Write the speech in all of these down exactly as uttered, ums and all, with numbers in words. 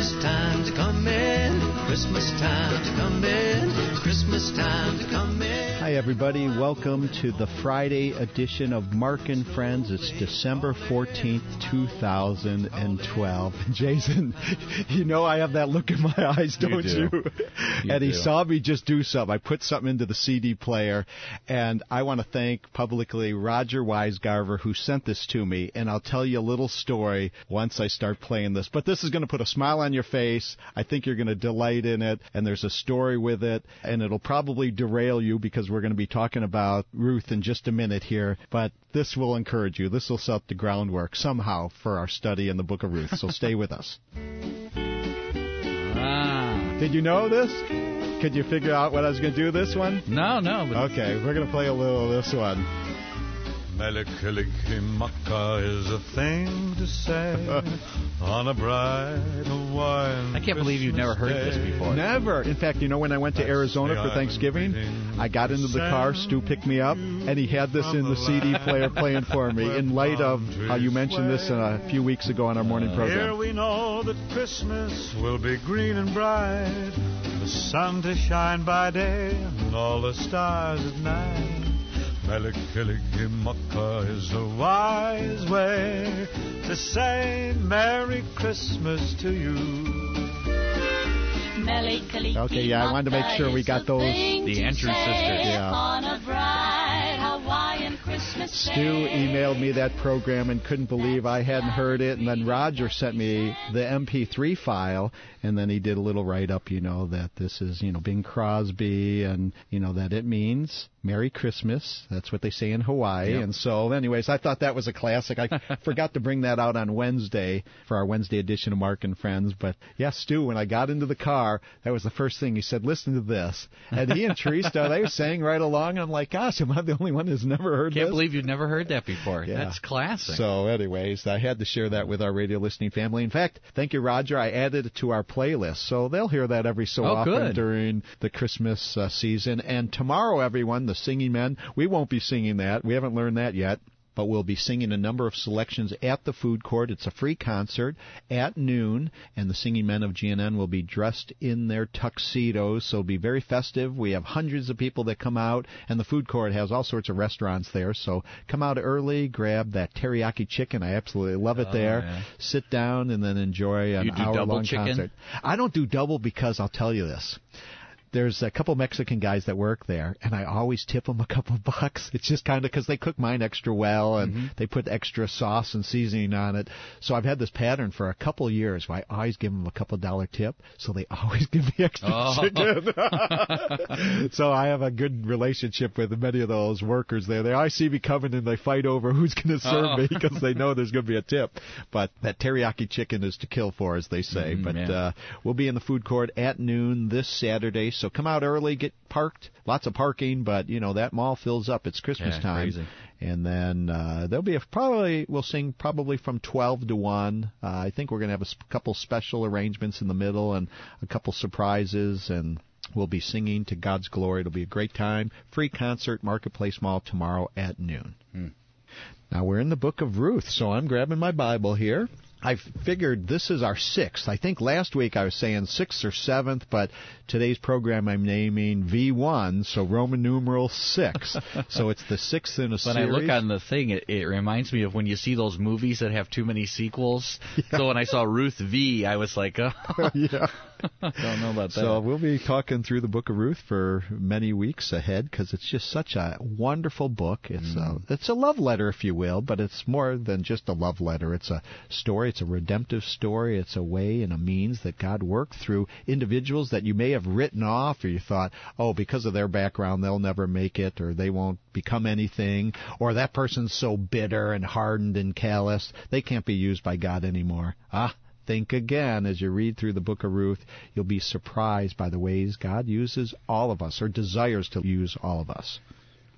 Christmas time to come in, Christmas time to come in, Christmas time to come in. Hi, everybody. Welcome to the Friday edition of Mark and Friends. It's December fourteenth, two thousand twelve. Jason, you know I have that look in my eyes, don't you? do. you? You and he do. saw me just do something. I put something into the C D player, and I want to thank publicly Roger Weisgarver, who sent this to me, and I'll tell you a little story once I start playing this. But this is going to put a smile on your face. I think you're going to delight in it, and there's a story with it, and it'll probably derail you because we're going to be talking about Ruth in just a minute here, but this will encourage you. This will set the groundwork somehow for our study in the book of Ruth, so stay with us. Ah. Did you know this? Could you figure out what I was going to do this one? No, no. But Okay, we're going to play a little of this one. Melikilikimaka is a thing to say on a bright Hawaiian I can't believe you've never heard this before. Never. In fact, you know, when I went to Arizona for Thanksgiving, I got into the car, Stu picked me up, and he had this in the C D player playing for me in light of how you mentioned this a few weeks ago on our morning Here program. we know that Christmas will be green and bright, the sun to shine by day and all the stars at night. Melikilikimaka is a wise way to say Merry Christmas to you. Okay, yeah, I wanted to make sure we got those. The Andrews sisters. Yeah. On a bright Hawaiian Christmas Stu day. emailed me that program and couldn't believe I hadn't heard it, and then Roger sent me the M P three file, and then he did a little write-up, you know, that this is, you know, Bing Crosby, and, you know, that it means Merry Christmas. That's what they say in Hawaii. Yep. And so, anyways, I thought that was a classic. I forgot to bring that out on Wednesday for our Wednesday edition of Mark and Friends. But, yeah, Stu, when I got into the car, that was the first thing he said, listen to this. And he and Teresa, they were saying right along, and I'm like, gosh, am I the only one who's never heard Can't this? believe you've never heard that before. Yeah. That's classic. So, anyways, I had to share that with our radio listening family. In fact, thank you, Roger. I added it to our playlist, so they'll hear that every so Oh, often good. during the Christmas uh, season. And tomorrow, everyone, the Singing Men, we won't be singing that. We haven't learned that yet. But we'll be singing a number of selections at the food court. It's a free concert at noon, and the Singing Men of G N N will be dressed in their tuxedos, so it'll be very festive. We have hundreds of people that come out, and the food court has all sorts of restaurants there, so come out early, grab that teriyaki chicken. I absolutely love it Oh, there. yeah. Sit down, and then enjoy an You do double hour-long chicken? concert. I don't do double because I'll tell you this. There's a couple Mexican guys that work there, and I always tip them a couple bucks. It's just kind of because they cook mine extra well, and Mm-hmm. they put extra sauce and seasoning on it. So I've had this pattern for a couple of years where I always give them a couple dollar tip, so they always give me extra Oh. chicken. So I have a good relationship with many of those workers there. They always see me coming, and they fight over who's going to serve Oh. me because they know there's going to be a tip. But that teriyaki chicken is to kill for, as they say. Mm, but yeah. uh, we'll be in the food court at noon this Saturday. So come out early, get parked. Lots of parking, but, you know, that mall fills up. It's Christmas Yeah, time. crazy. And then uh, there'll be a, probably, we'll sing probably from twelve to one. Uh, I think we're going to have a sp- couple special arrangements in the middle and a couple surprises, and we'll be singing to God's glory. It'll be a great time. Free concert, Marketplace Mall tomorrow at noon. Hmm. Now, we're in the book of Ruth, so I'm grabbing my Bible here. I figured this is our sixth. I think last week I was saying sixth or seventh, but today's program I'm naming V one, so Roman numeral six. So it's the sixth in a When series. I look on the thing, it, it reminds me of when you see those movies that have too many sequels. Yeah. So when I saw Ruth V, I was like, oh, Yeah. don't know about that. So we'll be talking through the book of Ruth for many weeks ahead because it's just such a wonderful book. It's Mm. a, it's a love letter, if you will, but it's more than just a love letter. It's a story. It's a redemptive story. It's a way and a means that God worked through individuals that you may have written off, or you thought, oh, because of their background, they'll never make it, or they won't become anything, or that person's so bitter and hardened and callous, they can't be used by God anymore. Ah, think again. As you read through the book of Ruth, you'll be surprised by the ways God uses all of us, or desires to use all of us.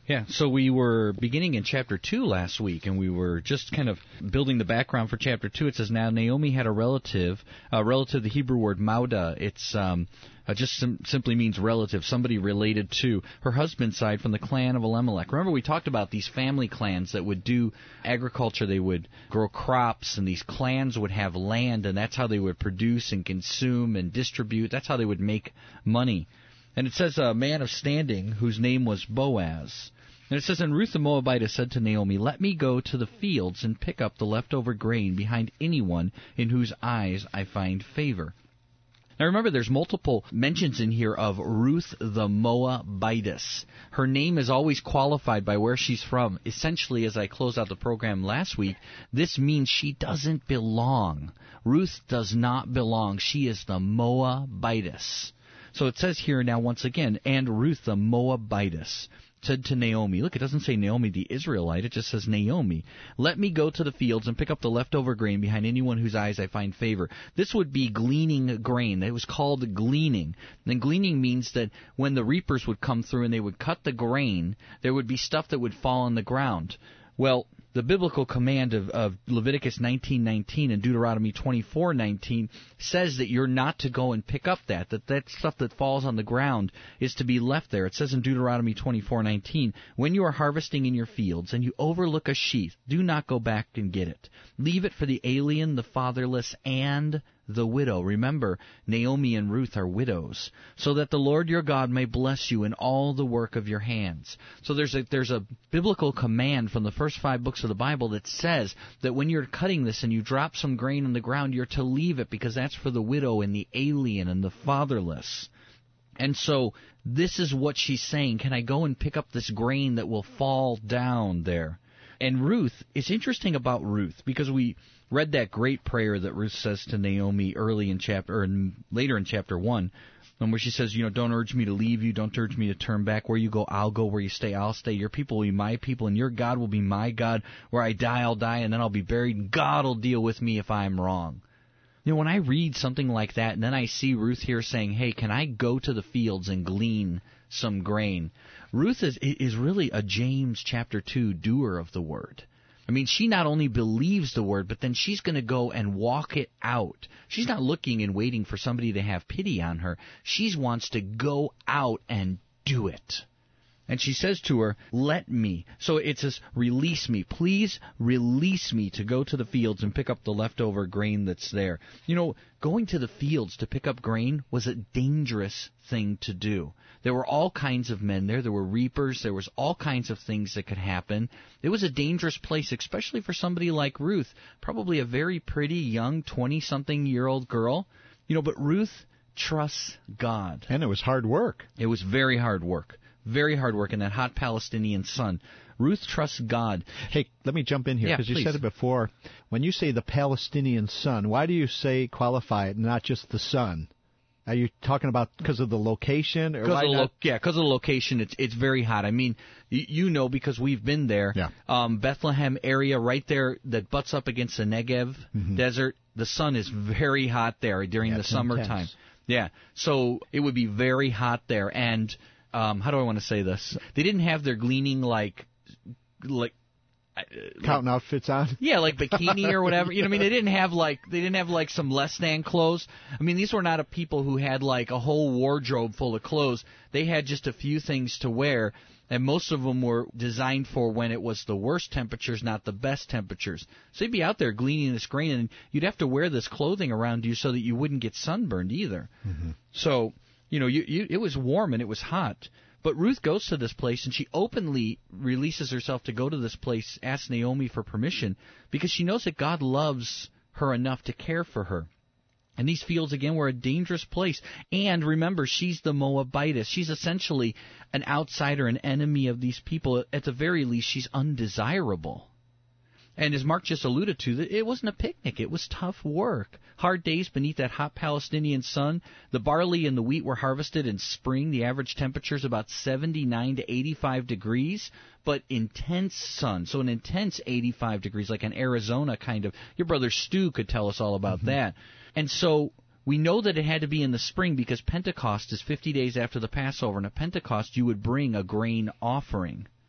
Yeah, so we were beginning in chapter two last week, and we were just kind of building the background for chapter two. It says, now Naomi had a relative, uh, relative, the Hebrew word mauda. It's um, uh, just sim- simply means relative, somebody related to her husband's side from the clan of Elimelech. Remember, we talked about these family clans that would do agriculture. They would grow crops, and these clans would have land, and that's how they would produce and consume and distribute. That's how they would make money. And it says a man of standing whose name was Boaz. And it says, and Ruth the Moabitess said to Naomi, let me go to the fields and pick up the leftover grain behind anyone in whose eyes I find favor. Now remember, there's multiple mentions in here of Ruth the Moabitess. Her name is always qualified by where she's from. Essentially, as I closed out the program last week, this means she doesn't belong. Ruth does not belong. She is the Moabitess. So it says here now once again, and Ruth the Moabitess said to Naomi, look, it doesn't say Naomi the Israelite, it just says Naomi, let me go to the fields and pick up the leftover grain behind anyone whose eyes I find favor. This would be gleaning grain. It was called gleaning. And gleaning means that when the reapers would come through and they would cut the grain, there would be stuff that would fall on the ground. Well, the biblical command of, of Leviticus nineteen nineteen and Deuteronomy twenty-four nineteen says that you're not to go and pick up that, that that stuff that falls on the ground is to be left there. It says in Deuteronomy twenty-four nineteen, when you are harvesting in your fields and you overlook a sheaf, do not go back and get it. Leave it for the alien, the fatherless, and the widow. Remember, Naomi and Ruth are widows, so that the Lord your God may bless you in all the work of your hands. So there's a there's a biblical command from the first five books of the Bible that says that when you're cutting this and you drop some grain on the ground, you're to leave it because that's for the widow and the alien and the fatherless. And so this is what she's saying. Can I go and pick up this grain that will fall down there? And Ruth, it's interesting about Ruth because we read that great prayer that Ruth says to Naomi early in chapter, or in, later in chapter one, where she says, you know, don't urge me to leave you, don't urge me to turn back. Where you go, I'll go. Where you stay, I'll stay. Your people will be my people, and your God will be my God. Where I die, I'll die, and then I'll be buried. God will deal with me if I'm wrong. You know, when I read something like that, and then I see Ruth here saying, hey, can I go to the fields and glean some grain? Ruth is is really a James chapter two doer of the word. I mean, she not only believes the word, but then she's going to go and walk it out. She's not looking and waiting for somebody to have pity on her. She wants to go out and do it. And she says to her, let me. So it says, release me. Please release me to go to the fields and pick up the leftover grain that's there. You know, going to the fields to pick up grain was a dangerous thing to do. There were all kinds of men there. There were reapers. There was all kinds of things that could happen. It was a dangerous place, especially for somebody like Ruth, probably a very pretty young twenty-something-year-old girl. You know, but Ruth trusts God. And it was hard work. It was very hard work. Very hard work in that hot Palestinian sun. Ruth trusts God. Hey, let me jump in here because yeah, you said it before. When you say the Palestinian sun, why do you say qualify it, not just the sun? Are you talking about because of the location? Or why of the not? Lo- yeah, because of the location, it's it's very hot. I mean, you, you know because we've been there. Yeah. Um, Bethlehem area right there that butts up against the Negev Mm-hmm. desert. The sun is very hot there during Yeah, the it's summertime. intense. Yeah, so it would be very hot there. And um, how do I want to say this? They didn't have their gleaning like like. Counting outfits on? Yeah, like bikini or whatever. You know what I mean? They didn't have like they didn't have like some less than clothes. I mean, these were not a people who had like a whole wardrobe full of clothes. They had just a few things to wear, and most of them were designed for when it was the worst temperatures, not the best temperatures. So you'd be out there gleaning this grain, and you'd have to wear this clothing around you so that you wouldn't get sunburned either. Mm-hmm. So, you know, you, you, it was warm and it was hot. But Ruth goes to this place, and she openly releases herself to go to this place, asks Naomi for permission, because she knows that God loves her enough to care for her. And these fields, again, were a dangerous place. And remember, she's the Moabitess. She's essentially an outsider, an enemy of these people. At the very least, she's undesirable. And as Mark just alluded to, it wasn't a picnic. It was tough work. Hard days beneath that hot Palestinian sun. The barley and the wheat were harvested in spring. The average temperature is about seventy-nine to eighty-five degrees, but intense sun. So an intense eighty-five degrees, like an Arizona kind of. Your brother Stu could tell us all about mm-hmm. that. And so we know that it had to be in the spring because Pentecost is fifty days after the Passover. And at Pentecost, you would bring a grain offering.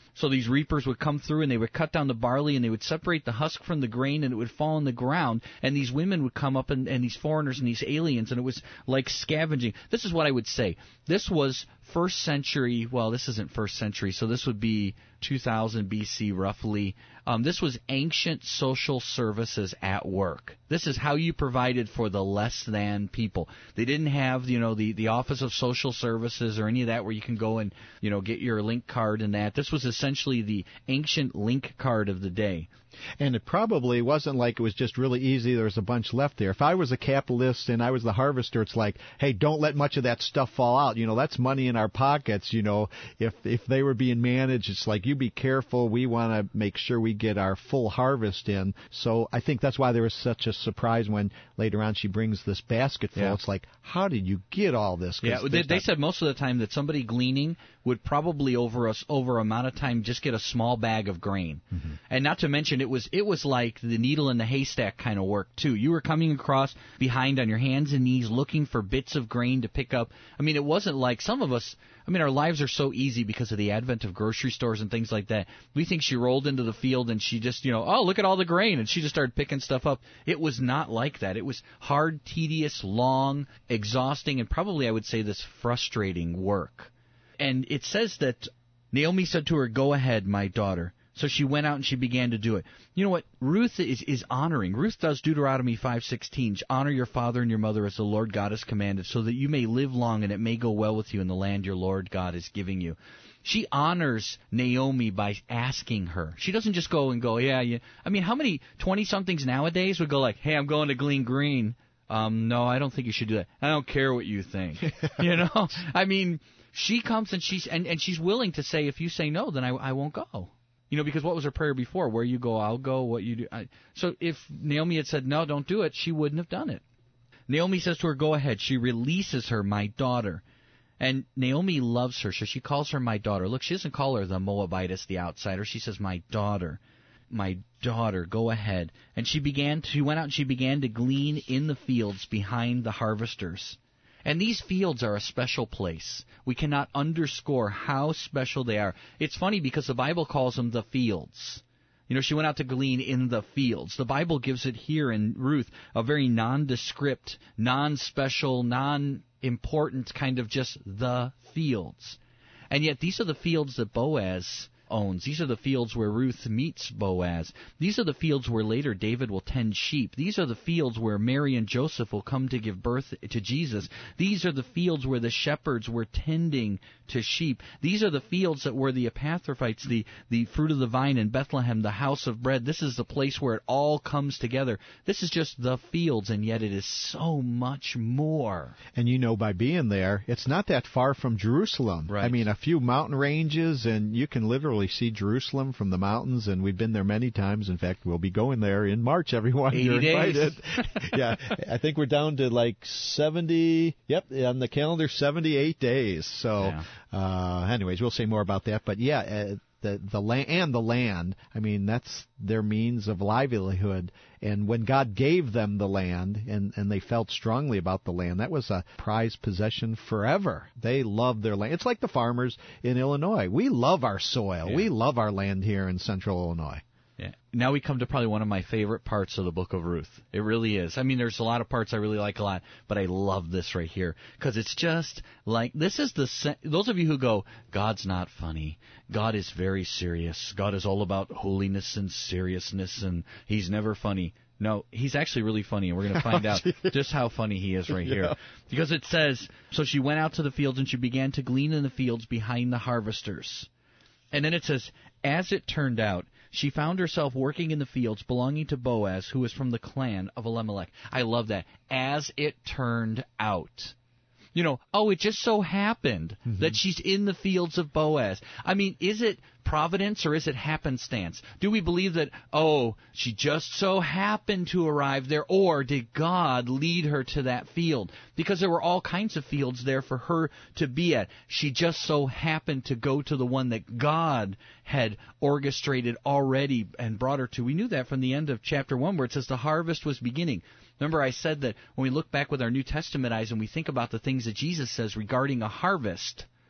So these reapers would come through and they would cut down the barley and they would separate the husk from the grain and it would fall on the ground. And these women would come up and, and these foreigners and these aliens, and it was like scavenging. This is what I would say. This was first century, well, this isn't first century, so this would be two thousand B C roughly. Um, this was ancient social services at work. This is how you provided for the less than people. They didn't have, you know, the, the Office of Social Services or any of that where you can go and, you know, get your link card and that. This was essentially the ancient link card of the day. And it probably wasn't like it was just really easy. There was a bunch left there. If I was a capitalist and I was the harvester, it's like, hey, don't let much of that stuff fall out. You know, that's money in our pockets. You know, if if they were being managed, it's like, you be careful. We want to make sure we get our full harvest in. So I think that's why there was such a surprise when later on she brings this basket full. Yeah. It's like, how did you get all this? Yeah, they, they said most of the time that somebody gleaning would probably over us over amount of time just get a small bag of grain. Mm-hmm. And not to mention it was it was like the needle in the haystack kind of work too. You were coming across behind on your hands and knees looking for bits of grain to pick up. I mean, it wasn't like some of us, I mean, our lives are so easy because of the advent of grocery stores and things like that. We think she rolled into the field and she just, you know, oh, look at all the grain, and she just started picking stuff up. It was not like that. It was hard, tedious, long, exhausting, and probably I would say this frustrating work. And it says that Naomi said to her, "Go ahead, my daughter." So she went out and she began to do it. You know what? Ruth is, is honoring. Ruth does Deuteronomy five sixteen. Honor your father and your mother as the Lord God has commanded, so that you may live long and it may go well with you in the land your Lord God is giving you. She honors Naomi by asking her. She doesn't just go and go, yeah, yeah. I mean, how many twenty-somethings nowadays would go like, hey, I'm going to glean green. Um, no, I don't think you should do that. I don't care what you think. You know? I mean, she comes and she's and, and she's willing to say, if you say no, then I, I won't go. You know, because what was her prayer before? Where you go, I'll go. What you do. I, so if Naomi had said, no, don't do it, she wouldn't have done it. Naomi says to her, go ahead. She releases her, my daughter. And Naomi loves her, so she calls her my daughter. Look, she doesn't call her the Moabitess, the outsider. She says, my daughter. My daughter, go ahead. And she began. She went out and she began to glean in the fields behind the harvesters. And these fields are a special place. We cannot underscore how special they are. It's funny because the Bible calls them the fields. You know, she went out to glean in the fields. The Bible gives it here in Ruth a very nondescript, non-special, non-important kind of just the fields. And yet these are the fields that Boaz owns. These are the fields where Ruth meets Boaz. These are the fields where later David will tend sheep. These are the fields where Mary and Joseph will come to give birth to Jesus. These are the fields where the shepherds were tending to sheep. These are the fields that were the Epaphrodites, the, the fruit of the vine in Bethlehem, the house of bread. This is the place where it all comes together. This is just the fields, and yet it is so much more. And you know, by being there, it's not that far from Jerusalem. Right. I mean, a few mountain ranges, and you can literally see Jerusalem from the mountains, and we've been there many times. In fact, we'll be going there in March, everyone. eighty You're days. invited. Yeah, I think we're down to like seventy, yep, on the calendar, seventy-eight days. So, Yeah. uh, anyways, we'll say more about that. But yeah, uh, the the land and the land, I mean, that's their means of livelihood. And when God gave them the land, and, and they felt strongly about the land, that was a prized possession forever. They loved their land. It's like the farmers in Illinois. We love our soil. Yeah. We love our land here in central Illinois. Yeah. Now we come to probably one of my favorite parts of the book of Ruth. It really is. I mean, there's a lot of parts I really like a lot, but I love this right here because it's just like, this is the, se- those of you who go, God's not funny. God is very serious. God is all about holiness and seriousness, and he's never funny. No, he's actually really funny, and we're going to find out just how funny he is right here. Yeah. Because it says, so she went out to the fields and she began to glean in the fields behind the harvesters. And then it says, as it turned out, she found herself working in the fields belonging to Boaz, who was from the clan of Elimelech. I love that. As it turned out. You know, oh, it just so happened mm-hmm. that she's in the fields of Boaz. I mean, is it providence or is it happenstance? Do we believe that, oh, she just so happened to arrive there, or did God lead her to that field? Because there were all kinds of fields there for her to be at. She just so happened to go to the one that God had orchestrated already and brought her to. We knew that from the end of chapter one, where it says the harvest was beginning. Remember, I said that when we look back with our New Testament eyes and we think about the things that Jesus says regarding a harvest,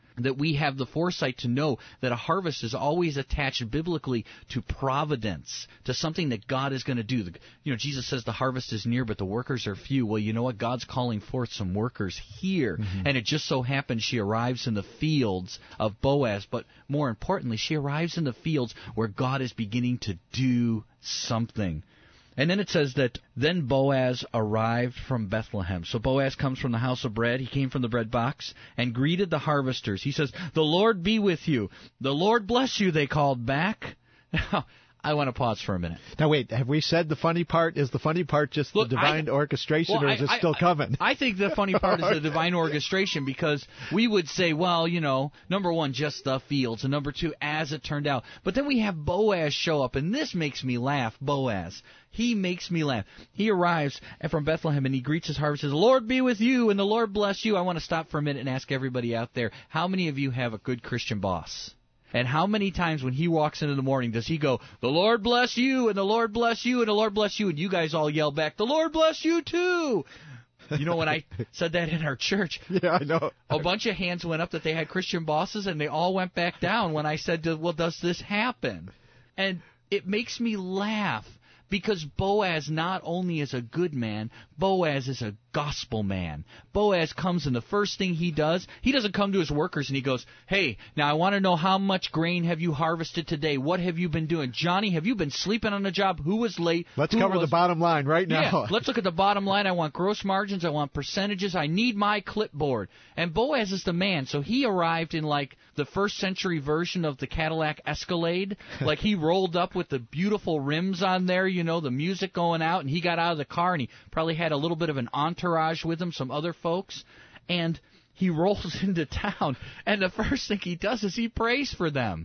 that we have the foresight to know that a harvest is always attached biblically to providence, to something that God is going to do. You know, Jesus says the harvest is near, but the workers are few. Well, you know what? God's calling forth some workers here. Mm-hmm. And it just so happens she arrives in the fields of Boaz, but more importantly, she arrives in the fields where God is beginning to do something. And then it says that then Boaz arrived from Bethlehem. So Boaz comes from the house of bread. He came from the bread box and greeted the harvesters. He says, "The Lord be with you. The Lord bless you," they called back. Now, I want to pause for a minute. Now, wait, have we said the funny part? Is the funny part just Look, the divine I, orchestration, well, or is I, it still I, coming? I think the funny part is the divine orchestration, because we would say, well, you know, number one, just the fields, and number two, as it turned out. But then we have Boaz show up, and this makes me laugh, Boaz. He makes me laugh. He arrives from Bethlehem, and he greets his harvest, says, "The Lord be with you, and the Lord bless you." I want to stop for a minute and ask everybody out there, how many of you have a good Christian boss? And how many times when he walks in in the morning does he go, "The Lord bless you, and the Lord bless you, and the Lord bless you," and you guys all yell back, "The Lord bless you too"? You know, when I said that in our church, yeah, I know. a bunch of hands went up that they had Christian bosses, and they all went back down when I said, "Well, does this happen?" And it makes me laugh, because Boaz not only is a good man, Boaz is a gospel man. Boaz comes, and the first thing he does, he doesn't come to his workers and he goes, "Hey, now I want to know, how much grain have you harvested today? What have you been doing? Johnny, have you been sleeping on the job? Who was late? Let's Who cover was... the bottom line right now." Yeah, let's look at the bottom line. I want gross margins. I want percentages. I need my clipboard. And Boaz is the man. So he arrived in like the first century version of the Cadillac Escalade. Like he rolled up with the beautiful rims on there, you know, the music going out, and he got out of the car, and he probably had a little bit of an entourage with him, some other folks, and he rolls into town, and the first thing he does is he prays for them.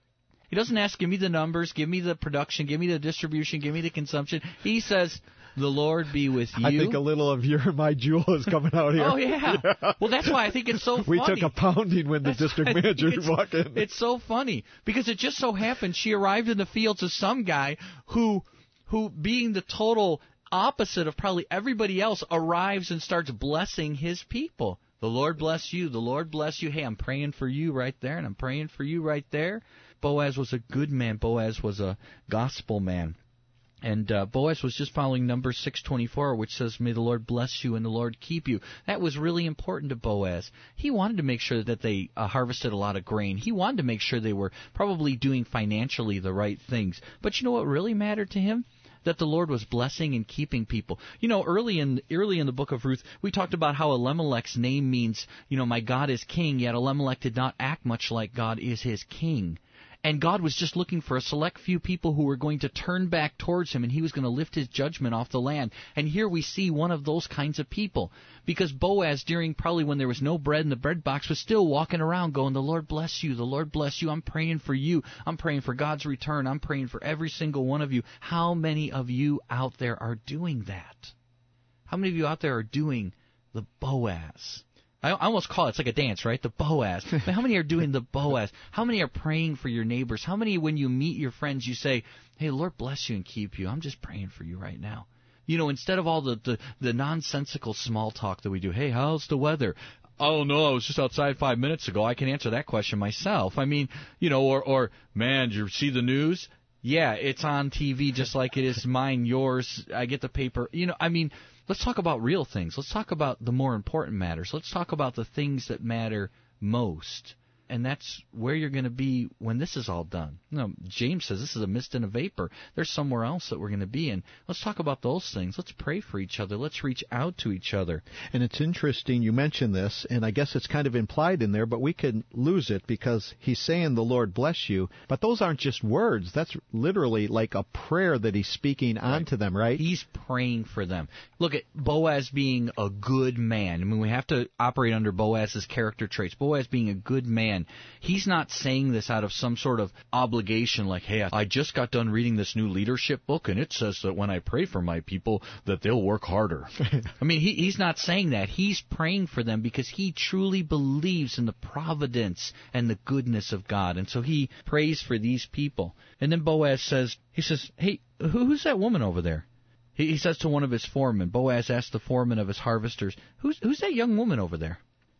He doesn't ask, "Give me the numbers, give me the production, give me the distribution, give me the consumption." He says, "The Lord be with you." I think a little of "You're my jewel" is coming out here. Oh, yeah. yeah. Well, that's why I think it's so funny. We took a pounding when the that's district manager walked in. It's so funny, because it just so happened she arrived in the fields of some guy who, who being the total opposite of probably everybody else, arrives and starts blessing his people. "The Lord bless you. The Lord bless you. Hey, I'm praying for you right there, and I'm praying for you right there." Boaz was a good man. Boaz was a gospel man. And uh, Boaz was just following Numbers six twenty-four, which says, "May the Lord bless you and the Lord keep you." That was really important to Boaz. He wanted to make sure that they uh, harvested a lot of grain. He wanted to make sure they were probably doing financially the right things. But you know what really mattered to him? That the Lord was blessing and keeping people. You know, early in early in the book of Ruth, we talked about how Elimelech's name means, you know, "My God is king," yet Elimelech did not act much like God is his king. And God was just looking for a select few people who were going to turn back towards him, and he was going to lift his judgment off the land. And here we see one of those kinds of people. Because Boaz, during probably when there was no bread in the bread box, was still walking around going, "The Lord bless you, the Lord bless you. I'm praying for you. I'm praying for God's return. I'm praying for every single one of you." How many of you out there are doing that? How many of you out there are doing the Boaz? I almost call it, it's like a dance, right? The Boaz. But how many are doing the Boaz? How many are praying for your neighbors? How many, when you meet your friends, you say, "Hey, Lord bless you and keep you. I'm just praying for you right now." You know, instead of all the, the, the nonsensical small talk that we do. "Hey, how's the weather?" "Oh, no, I was just outside five minutes ago. I can answer that question myself." I mean, you know, or, or "Man, did you see the news?" "Yeah, it's on T V just like it is mine, yours. I get the paper." You know, I mean, let's talk about real things. Let's talk about the more important matters. Let's talk about the things that matter most. And that's where you're going to be when this is all done. You know, James says this is a mist and a vapor. There's somewhere else that we're going to be in. Let's talk about those things. Let's pray for each other. Let's reach out to each other. And it's interesting you mentioned this, and I guess it's kind of implied in there, but we can lose it because he's saying "The Lord bless you," but those aren't just words. That's literally like a prayer that he's speaking right onto them, right? He's praying for them. Look at Boaz being a good man. I mean, we have to operate under Boaz's character traits. Boaz being a good man. He's not saying this out of some sort of obligation like, "Hey, I just got done reading this new leadership book, and it says that when I pray for my people, that they'll work harder." I mean, he, he's not saying that. He's praying for them because he truly believes in the providence and the goodness of God. And so he prays for these people. And then Boaz says, he says, "Hey, who, who's that woman over there?" He, he says to one of his foremen. Boaz asked the foreman of his harvesters, who's, who's that young woman over there?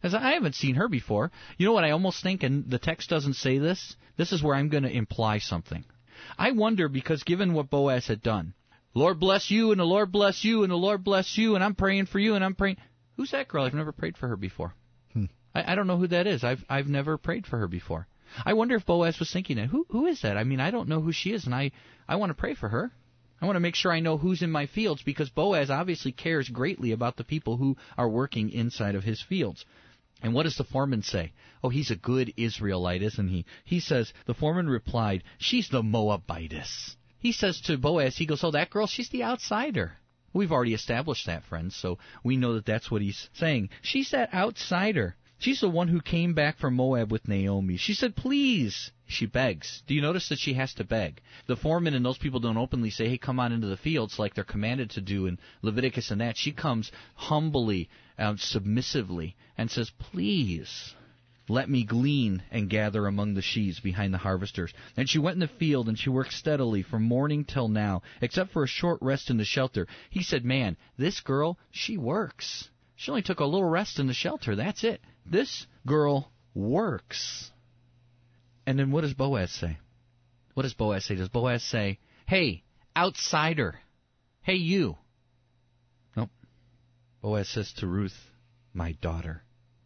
As I haven't seen her before. You know what I almost think, and the text doesn't say this, this is where I'm going to imply something. I wonder, because given what Boaz had done, Lord bless you, and the Lord bless you, and the Lord bless you, and I'm praying for you, and I'm praying. Who's that girl? I've never prayed for her before. Hmm. I, I don't know who that is. I've I've never prayed for her before. I wonder if Boaz was thinking that. Who who is that? I mean, I don't know who she is, and I, I want to pray for her. I want to make sure I know who's in my fields, because Boaz obviously cares greatly about the people who are working inside of his fields. And what does the foreman say? Oh, he's a good Israelite, isn't he? He says, the foreman replied, she's the Moabitess. He says to Boaz, he goes, oh, that girl, she's the outsider. We've already established that, friends, so we know that that's what he's saying. She's that outsider. She's the one who came back from Moab with Naomi. She said, please. She begs. Do you notice that she has to beg? The foreman and those people don't openly say, hey, come on into the fields like they're commanded to do in Leviticus and that. She comes humbly, um, submissively, and says, please, let me glean and gather among the sheaves behind the harvesters. And she went in the field, and she worked steadily from morning till now, except for a short rest in the shelter. He said, man, this girl, she works. She only took a little rest in the shelter. That's it. This girl works. And then what does Boaz say? What does Boaz say? Does Boaz say, hey, outsider, hey, you? Nope. Boaz says to Ruth, my daughter.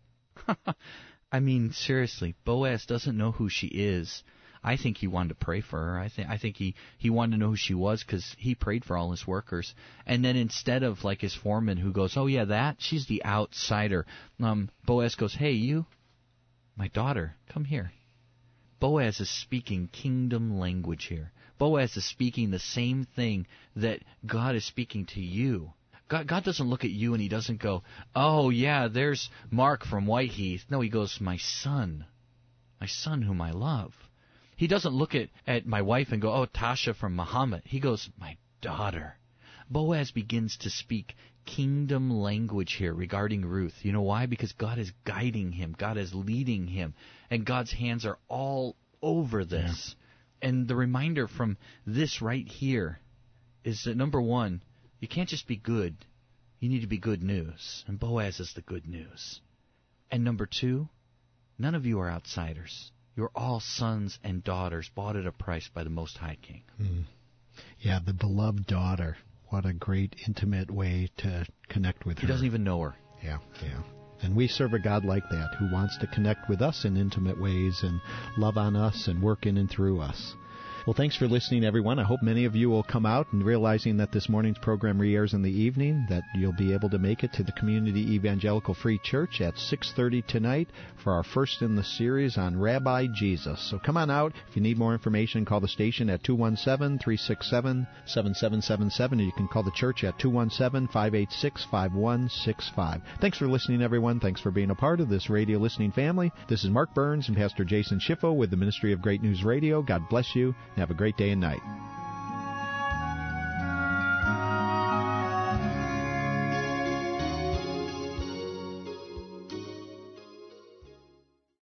I mean, seriously, Boaz doesn't know who she is. I think he wanted to pray for her. I think I think he, he wanted to know who she was because he prayed for all his workers. And then instead of like his foreman who goes, oh, yeah, that, she's the outsider, um, Boaz goes, hey, you, my daughter, come here. Boaz is speaking kingdom language here. Boaz is speaking the same thing that God is speaking to you. God, God doesn't look at you and he doesn't go, oh, yeah, there's Mark from Whiteheath. No, he goes, my son, my son whom I love. He doesn't look at, at my wife and go, oh, Tasha from Muhammad. He goes, my daughter. Boaz begins to speak kingdom language here regarding Ruth. You know why? Because God is guiding him. God is leading him. And God's hands are all over this. Yeah. And the reminder from this right here is that, number one, you can't just be good. You need to be good news. And Boaz is the good news. And number two, none of you are outsiders. You're all sons and daughters bought at a price by the Most High King. Mm. Yeah, the beloved daughter. What a great, intimate way to connect with her. He doesn't even know her. Yeah, yeah. And we serve a God like that who wants to connect with us in intimate ways and love on us and work in and through us. Well, thanks for listening, everyone. I hope many of you will come out and realizing that this morning's program re-airs in the evening, that you'll be able to make it to the Community Evangelical Free Church at six thirty tonight for our first in the series on Rabbi Jesus. So come on out. If you need more information, call the station at two one seven, three six seven, seven seven seven seven, or you can call the church at two one seven, five eight six, five one six five. Thanks for listening, everyone. Thanks for being a part of this radio listening family. This is Mark Burns and Pastor Jason Schiffo with the Ministry of Great News Radio. God bless you. Have a great day and night.